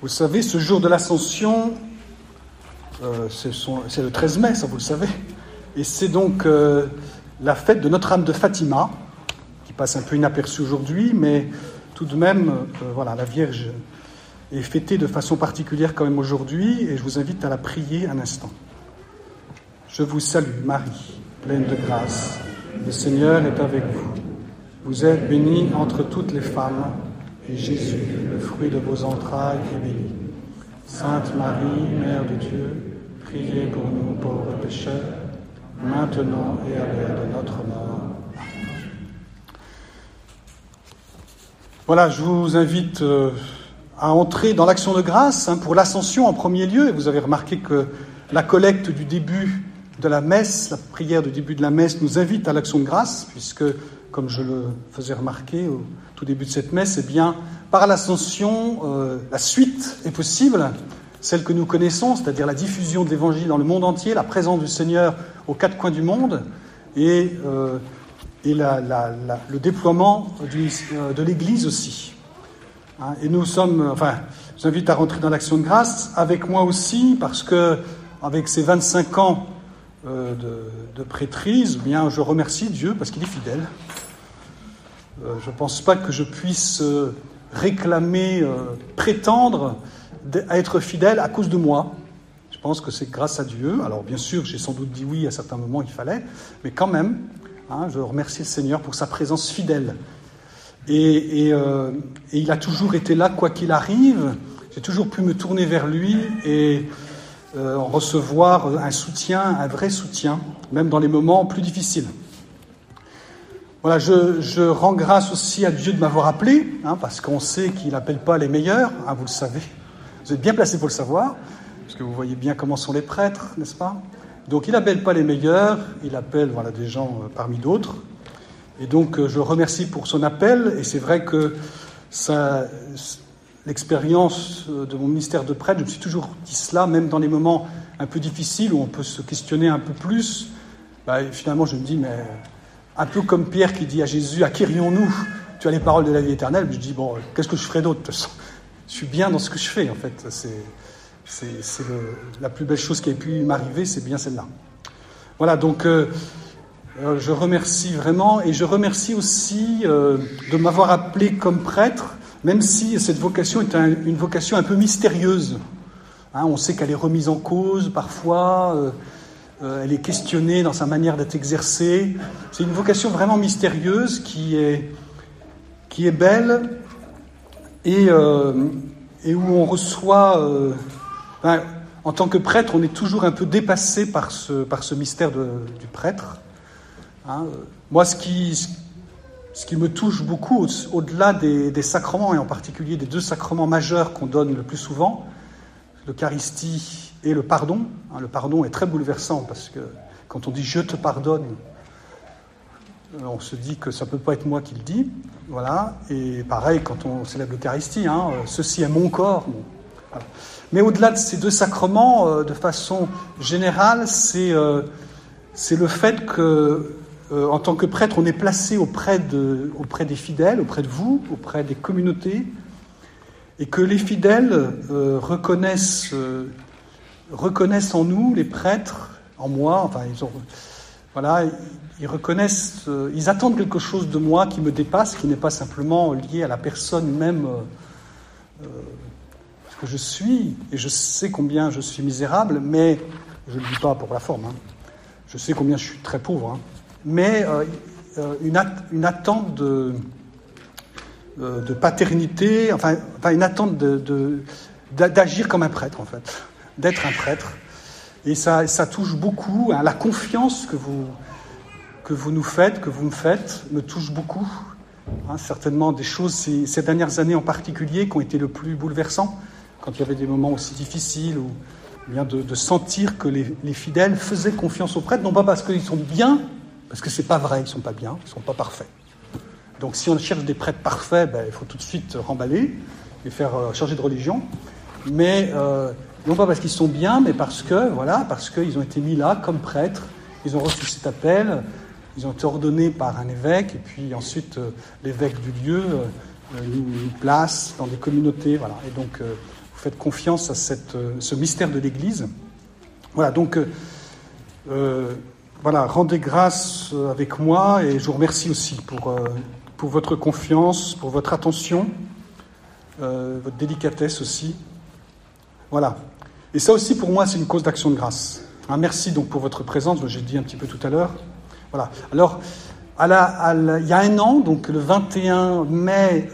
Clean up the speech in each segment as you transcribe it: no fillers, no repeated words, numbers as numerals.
Vous savez, ce jour de l'Ascension, c'est le 13 mai, ça vous le savez, et c'est donc la fête de Notre-Dame de Fatima, qui passe un peu inaperçue aujourd'hui, mais tout de même, voilà, la Vierge est fêtée de façon particulière quand même aujourd'hui, et je vous invite à la prier un instant. Je vous salue, Marie, pleine de grâce, le Seigneur est avec vous. Vous êtes bénie entre toutes les femmes, et Jésus, le fruit de vos entrailles, est béni. Sainte Marie, Mère de Dieu, priez pour nous pauvres pécheurs, maintenant et à l'heure de notre mort. Voilà, je vous invite à entrer dans l'action de grâce pour l'Ascension en premier lieu. Et vous avez remarqué que la collecte du début de la messe, la prière du début de la messe nous invite à l'action de grâce, puisque, comme je le faisais remarquer au tout début de cette messe, eh bien, par l'Ascension, la suite est possible, celle que nous connaissons, c'est-à-dire la diffusion de l'Évangile dans le monde entier, la présence du Seigneur aux quatre coins du monde, et le déploiement de l'Église aussi. Et nous sommes, je vous invite à rentrer dans l'action de grâce avec moi aussi, parce que avec ces 25 ans de prêtrise, eh bien, je remercie Dieu parce qu'il est fidèle. Je ne pense pas que je puisse réclamer, prétendre à être fidèle à cause de moi. Je pense que c'est grâce à Dieu. Alors bien sûr, j'ai sans doute dit oui à certains moments, il fallait, mais quand même, je remercie le Seigneur pour sa présence fidèle. Et il a toujours été là, quoi qu'il arrive. J'ai toujours pu me tourner vers lui et recevoir un soutien, un vrai soutien, même dans les moments plus difficiles. Voilà, je rends grâce aussi à Dieu de m'avoir appelé, parce qu'on sait qu'il n'appelle pas les meilleurs, vous le savez. Vous êtes bien placés pour le savoir, parce que vous voyez bien comment sont les prêtres, n'est-ce pas ? Donc il n'appelle pas les meilleurs, il appelle des gens parmi d'autres. Et donc je le remercie pour son appel, et c'est vrai que l'expérience de mon ministère de prêtre, je me suis toujours dit cela, même dans les moments un peu difficiles où on peut se questionner un peu plus, finalement je me dis, mais un peu comme Pierre qui dit à Jésus, à qui rions-nous ? Tu as les paroles de la vie éternelle. Je dis, qu'est-ce que je ferai d'autre ? Je suis bien dans ce que je fais, en fait. C'est la plus belle chose qui ait pu m'arriver, c'est bien celle-là. Voilà, donc je remercie vraiment, et je remercie aussi de m'avoir appelé comme prêtre, même si cette vocation est une vocation un peu mystérieuse. On sait qu'elle est remise en cause parfois, elle est questionnée dans sa manière d'être exercée. C'est une vocation vraiment mystérieuse qui est belle et où on reçoit... en tant que prêtre, on est toujours un peu dépassé par ce mystère du prêtre. Moi, ce qui me touche beaucoup, au-delà des sacrements, et en particulier des deux sacrements majeurs qu'on donne le plus souvent, l'Eucharistie et le pardon. Le pardon est très bouleversant, parce que quand on dit « je te pardonne », on se dit que ça ne peut pas être moi qui le dis. Voilà. Et pareil, quand on célèbre l'Eucharistie, ceci est mon corps. Bon. Voilà. Mais au-delà de ces deux sacrements, de façon générale, c'est le fait que, en tant que prêtre, on est placé auprès des fidèles, auprès de vous, auprès des communautés, et que les fidèles reconnaissent en nous, les prêtres, en moi, ils reconnaissent, ils attendent quelque chose de moi qui me dépasse, qui n'est pas simplement lié à la personne même que je suis, et je sais combien je suis misérable, mais je ne le dis pas pour la forme, je sais combien je suis très pauvre, mais une attente de paternité, une attente d'agir comme un prêtre, en fait, d'être un prêtre. Et ça touche beaucoup, la confiance que vous nous faites, que vous me faites, me touche beaucoup. Certainement des choses, ces dernières années en particulier, qui ont été le plus bouleversant, quand il y avait des moments aussi difficiles, ou bien de sentir que les fidèles faisaient confiance aux prêtres, non pas parce qu'ils sont bien, parce que c'est pas vrai, ils sont pas bien, ils sont pas parfaits. Donc si on cherche des prêtres parfaits, il faut tout de suite remballer et faire changer de religion. Mais non pas parce qu'ils sont bien, mais parce qu'ils ont été mis là comme prêtres, ils ont reçu cet appel, ils ont été ordonnés par un évêque, et puis ensuite l'évêque du lieu nous place dans des communautés, voilà. Et donc vous faites confiance à ce mystère de l'Église. Voilà, donc, rendez grâce avec moi et je vous remercie aussi pour votre confiance, pour votre attention, votre délicatesse aussi. Voilà. Et ça aussi, pour moi, c'est une cause d'action de grâce. Merci donc pour votre présence, j'ai dit un petit peu tout à l'heure. Voilà. Alors, il y a un an, donc le 21 mai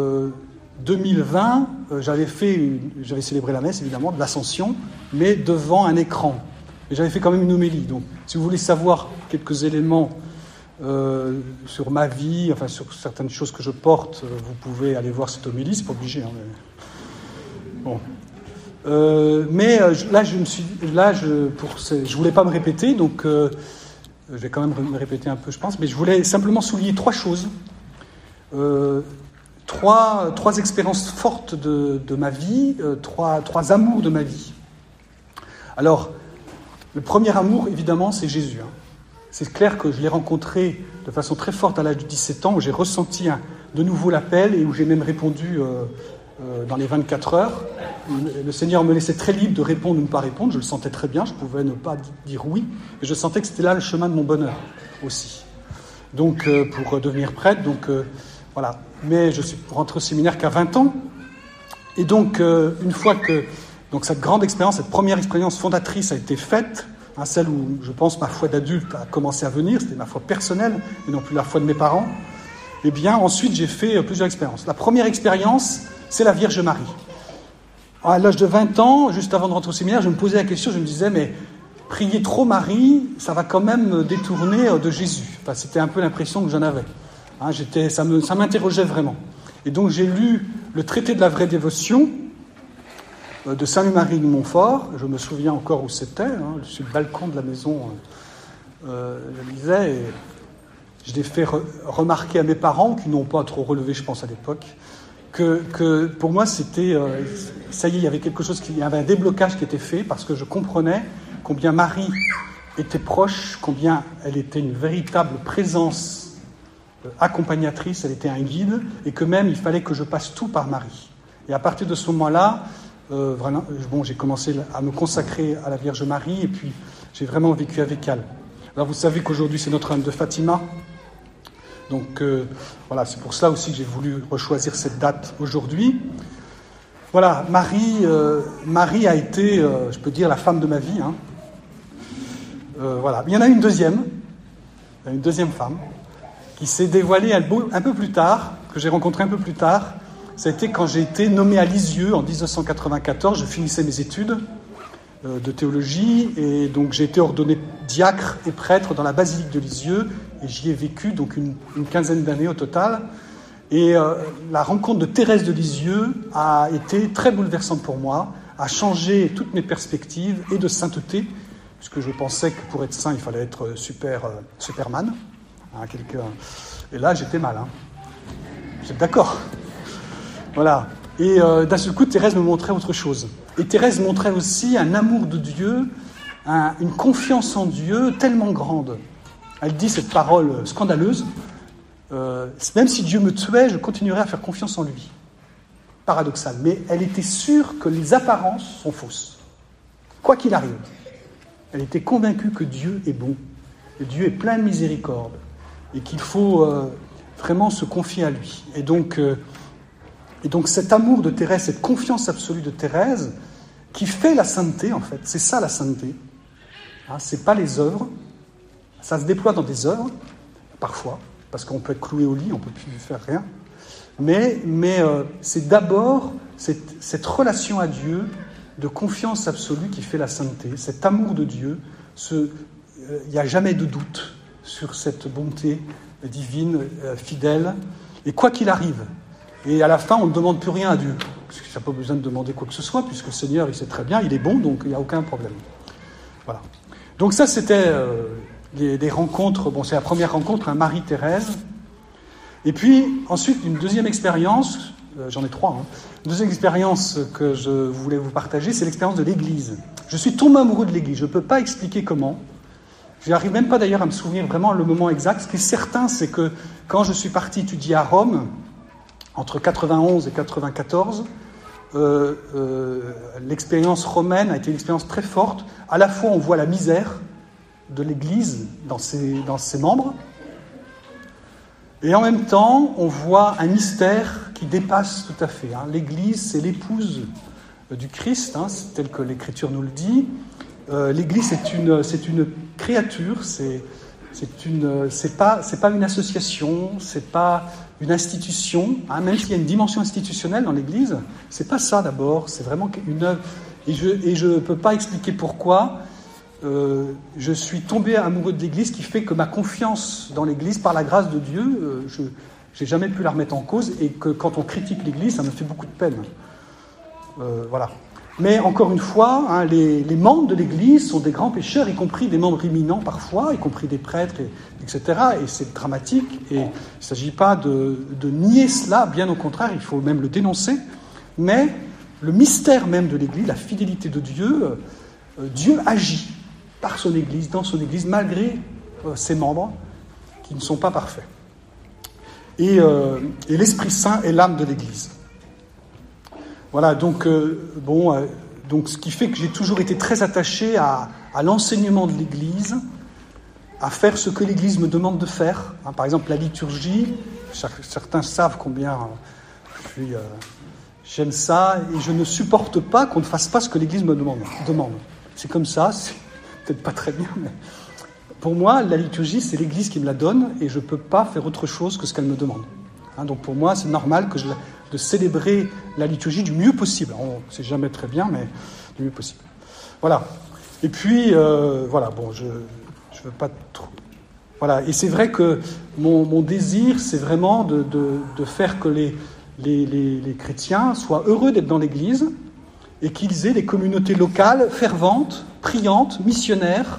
2020, j'avais célébré la messe, évidemment, de l'Ascension, mais devant un écran. Et j'avais fait quand même une homélie. Donc, si vous voulez savoir quelques éléments sur ma vie, enfin sur certaines choses que je porte, vous pouvez aller voir cette homélie, c'est pas obligé. Bon. Je voulais pas me répéter, donc je vais quand même me répéter un peu, je pense, mais je voulais simplement souligner trois choses, trois expériences fortes de ma vie, trois amours de ma vie. Alors, le premier amour, évidemment, c'est Jésus. C'est clair que je l'ai rencontré de façon très forte à l'âge de 17 ans, où j'ai ressenti de nouveau l'appel et où j'ai même répondu dans les 24 heures. Le Seigneur me laissait très libre de répondre ou ne pas répondre. Je le sentais très bien, je pouvais ne pas dire oui. Et je sentais que c'était là le chemin de mon bonheur aussi. Donc, pour devenir prêtre, voilà. Mais je suis rentré au séminaire qu'à 20 ans. Et donc, une fois que cette grande expérience, cette première expérience fondatrice a été faite, celle où, je pense, ma foi d'adulte a commencé à venir, c'était ma foi personnelle, et non plus la foi de mes parents, eh bien, ensuite, j'ai fait plusieurs expériences. La première expérience, c'est la Vierge Marie. À l'âge de 20 ans, juste avant de rentrer au séminaire, je me posais la question, je me disais, mais prier trop Marie, ça va quand même me détourner de Jésus. Enfin, c'était un peu l'impression que j'en avais. Ça m'interrogeait vraiment. Et donc, j'ai lu le traité de la vraie dévotion de Saint-Louis-Marie de Montfort. Je me souviens encore où c'était, sur le balcon de la maison, je lisais, et je l'ai fait remarquer à mes parents, qui n'ont pas trop relevé, je pense, à l'époque, que pour moi, c'était... ça y est, il y avait quelque chose, il y avait un déblocage qui était fait, parce que je comprenais combien Marie était proche, combien elle était une véritable présence accompagnatrice, elle était un guide, et que même, il fallait que je passe tout par Marie. Et à partir de ce moment-là, j'ai commencé à me consacrer à la Vierge Marie, et puis j'ai vraiment vécu avec elle. Alors vous savez qu'aujourd'hui c'est Notre-Dame de Fatima, donc voilà, c'est pour cela aussi que j'ai voulu rechoisir cette date aujourd'hui. Voilà, Marie a été, je peux dire, la femme de ma vie. Voilà, il y en a une deuxième femme, qui s'est dévoilée un peu plus tard, que j'ai rencontrée un peu plus tard. Ça a été quand j'ai été nommé à Lisieux en 1994. Je finissais mes études de théologie et donc j'ai été ordonné diacre et prêtre dans la basilique de Lisieux et j'y ai vécu donc une quinzaine d'années au total. Et la rencontre de Thérèse de Lisieux a été très bouleversante pour moi, a changé toutes mes perspectives et de sainteté, puisque je pensais que pour être saint, il fallait être Superman. Et là, j'étais mal. Vous êtes d'accord ? Voilà. Et d'un seul coup, Thérèse me montrait autre chose. Et Thérèse montrait aussi un amour de Dieu, une confiance en Dieu tellement grande. Elle dit cette parole scandaleuse, même si Dieu me tuait, je continuerais à faire confiance en lui. Paradoxal. Mais elle était sûre que les apparences sont fausses. Quoi qu'il arrive. Elle était convaincue que Dieu est bon. Et Dieu est plein de miséricorde. Et qu'il faut vraiment se confier à lui. Et donc cet amour de Thérèse, cette confiance absolue de Thérèse, qui fait la sainteté, en fait, c'est ça la sainteté. C'est pas les œuvres, ça se déploie dans des œuvres, parfois, parce qu'on peut être cloué au lit, on peut plus faire rien. Mais c'est d'abord cette relation à Dieu, de confiance absolue qui fait la sainteté, cet amour de Dieu. Il n'y a jamais de doute sur cette bonté divine, fidèle, et quoi qu'il arrive. Et à la fin, on ne demande plus rien à Dieu, parce qu'il n'y a pas besoin de demander quoi que ce soit, puisque le Seigneur, il sait très bien, il est bon, donc il n'y a aucun problème. Voilà. Donc ça, c'était des rencontres. Bon, c'est la première rencontre, Marie-Thérèse. Et puis, ensuite, une deuxième expérience, j'en ai trois, une deuxième expérience que je voulais vous partager, c'est l'expérience de l'Église. Je suis tombé amoureux de l'Église, je ne peux pas expliquer comment. Je n'arrive même pas d'ailleurs à me souvenir vraiment le moment exact. Ce qui est certain, c'est que quand je suis parti étudier à Rome, entre 91 et 94, l'expérience romaine a été une expérience très forte. À la fois, on voit la misère de l'Église dans ses membres, et en même temps, on voit un mystère qui dépasse tout à fait. L'Église, c'est l'épouse du Christ, c'est tel que l'Écriture nous le dit. L'Église, c'est une créature, c'est pas une association, c'est pas une institution, même s'il y a une dimension institutionnelle dans l'Église, c'est pas ça d'abord, c'est vraiment une œuvre. Et je ne peux pas expliquer pourquoi je suis tombé amoureux de l'Église, qui fait que ma confiance dans l'Église, par la grâce de Dieu, je n'ai jamais pu la remettre en cause, et que quand on critique l'Église, ça me fait beaucoup de peine. Voilà. Mais encore une fois, les membres de l'Église sont des grands pécheurs, y compris des membres éminents parfois, y compris des prêtres, etc. Et c'est dramatique. Et il ne s'agit pas de nier cela, bien au contraire, il faut même le dénoncer. Mais le mystère même de l'Église, la fidélité de Dieu, Dieu agit par son Église, dans son Église, malgré ses membres qui ne sont pas parfaits. Et l'Esprit Saint est l'âme de l'Église. Voilà, donc ce qui fait que j'ai toujours été très attaché à l'enseignement de l'Église, à faire ce que l'Église me demande de faire. Par exemple, la liturgie, certains savent combien j'aime ça, et je ne supporte pas qu'on ne fasse pas ce que l'Église me demande. C'est comme ça, c'est peut-être pas très bien, mais pour moi, la liturgie, c'est l'Église qui me la donne, et je ne peux pas faire autre chose que ce qu'elle me demande. Donc pour moi, c'est normal de célébrer la liturgie du mieux possible. C'est jamais très bien, mais du mieux possible. Voilà. Et puis, je veux pas trop... Voilà. Et c'est vrai que mon désir, c'est vraiment de faire que les chrétiens soient heureux d'être dans l'Église, et qu'ils aient des communautés locales ferventes, priantes, missionnaires,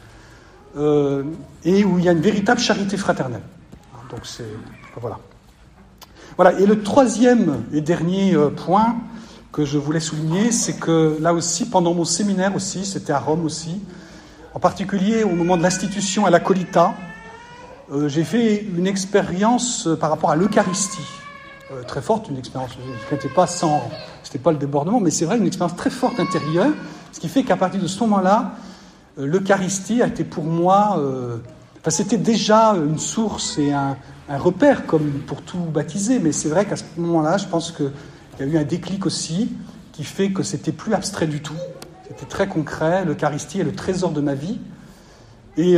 et où il y a une véritable charité fraternelle. Donc voilà. Voilà, et le troisième et dernier point que je voulais souligner, c'est que là aussi, pendant mon séminaire aussi, c'était à Rome aussi, en particulier au moment de l'institution à la Colita, j'ai fait une expérience par rapport à l'Eucharistie, très forte, une expérience qui n'était pas c'était pas le débordement, mais c'est vrai, une expérience très forte intérieure, ce qui fait qu'à partir de ce moment-là, l'Eucharistie a été pour moi, c'était déjà une source et un repère, comme pour tout baptisé, mais c'est vrai qu'à ce moment-là, je pense qu'il y a eu un déclic aussi, qui fait que c'était plus abstrait du tout. C'était très concret, l'Eucharistie est le trésor de ma vie, et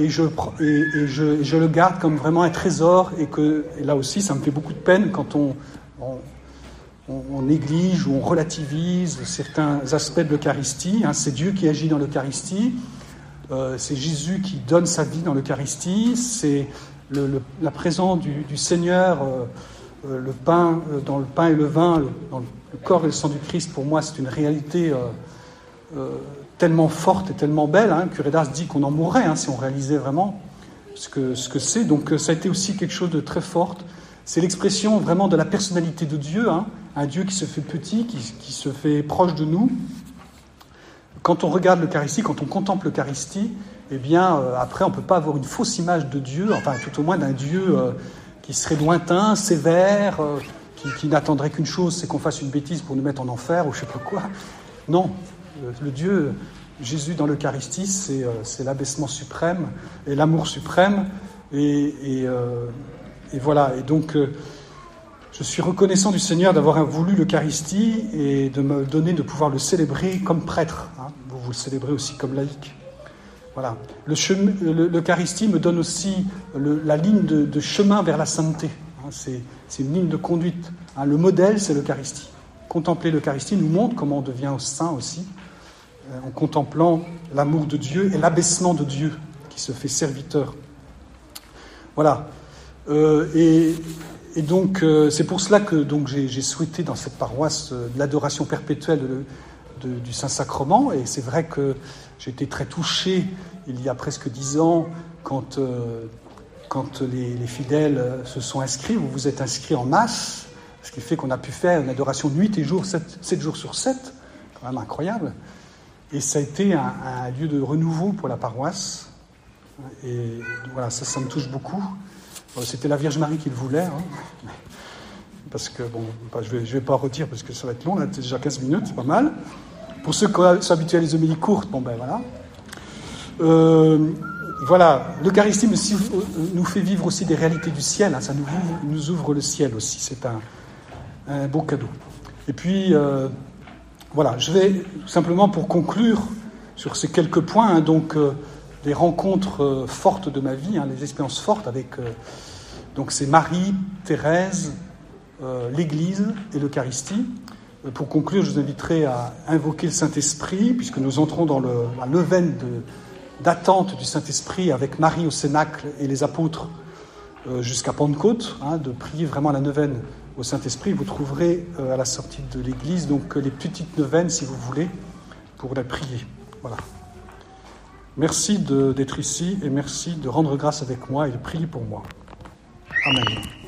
je le garde comme vraiment un trésor, et là aussi, ça me fait beaucoup de peine quand on néglige ou on relativise certains aspects de l'Eucharistie. C'est Dieu qui agit dans l'Eucharistie, c'est Jésus qui donne sa vie dans l'Eucharistie, c'est la présence du Seigneur, le pain, dans le pain et le vin, dans le corps et le sang du Christ, pour moi, c'est une réalité tellement forte et tellement belle. Curé d'Ars dit qu'on en mourrait si on réalisait vraiment ce que c'est. Donc ça a été aussi quelque chose de très fort. C'est l'expression vraiment de la personnalité de Dieu, un Dieu qui se fait petit, qui se fait proche de nous. Quand on regarde l'Eucharistie, quand on contemple l'Eucharistie, eh bien, après, on ne peut pas avoir une fausse image de Dieu, enfin, tout au moins d'un Dieu qui serait lointain, sévère, qui n'attendrait qu'une chose, c'est qu'on fasse une bêtise pour nous mettre en enfer, ou je ne sais pas quoi. Non, le Dieu, Jésus dans l'Eucharistie, c'est l'abaissement suprême et l'amour suprême, et voilà. Et donc, je suis reconnaissant du Seigneur d'avoir voulu l'Eucharistie et de me donner de pouvoir le célébrer comme prêtre. Vous le célébrez aussi comme laïc. Voilà. L'Eucharistie me donne aussi la ligne de chemin vers la sainteté. C'est une ligne de conduite. Le modèle, c'est l'Eucharistie. Contempler l'Eucharistie nous montre comment on devient saint aussi, en contemplant l'amour de Dieu et l'abaissement de Dieu qui se fait serviteur. Voilà. Et donc, c'est pour cela que j'ai souhaité dans cette paroisse de l'adoration perpétuelle du Saint-Sacrement. Et c'est vrai que j'ai été très touché il y a presque 10 ans quand les fidèles se sont inscrits. Vous vous êtes inscrits en masse, ce qui fait qu'on a pu faire une adoration nuit et jour, 7 jours sur 7, quand même incroyable. Et ça a été un lieu de renouveau pour la paroisse. Et voilà, ça me touche beaucoup. C'était la Vierge Marie qui le voulait, parce que, bon, je vais pas redire parce que ça va être long, là, c'est déjà 15 minutes, c'est pas mal. Pour ceux qui sont habitués à les homélies courtes, bon ben voilà. Voilà, l'Eucharistie nous fait vivre aussi des réalités du ciel, hein, ça nous ouvre le ciel aussi, c'est un beau cadeau. Et puis, voilà, je vais simplement pour conclure sur ces quelques points, hein, donc les rencontres fortes de ma vie, hein, les expériences fortes avec, donc c'est Marie, Thérèse, l'Église et l'Eucharistie. Pour conclure, je vous inviterai à invoquer le Saint-Esprit, puisque nous entrons dans la neuvaine d'attente du Saint-Esprit avec Marie au Cénacle et les apôtres jusqu'à Pentecôte, hein, de prier vraiment la neuvaine au Saint-Esprit. Vous trouverez à la sortie de l'église donc les petites neuvaines, si vous voulez, pour la prier. Voilà. Merci d'être ici et merci de rendre grâce avec moi et de prier pour moi. Amen.